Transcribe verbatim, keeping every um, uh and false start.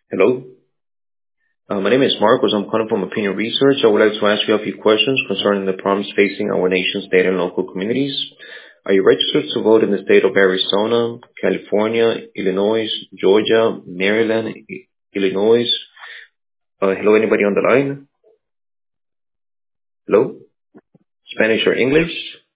Hello. Uh, my name is Marcos. I'm calling from Opinion Research. I would like to ask you a few questions concerning the problems facing our nation's state and local communities. Are you registered to vote in the state of Arizona, California, Illinois, Georgia, Maryland, I- Illinois? Uh, hello, anybody on the line? Hello? Spanish or English?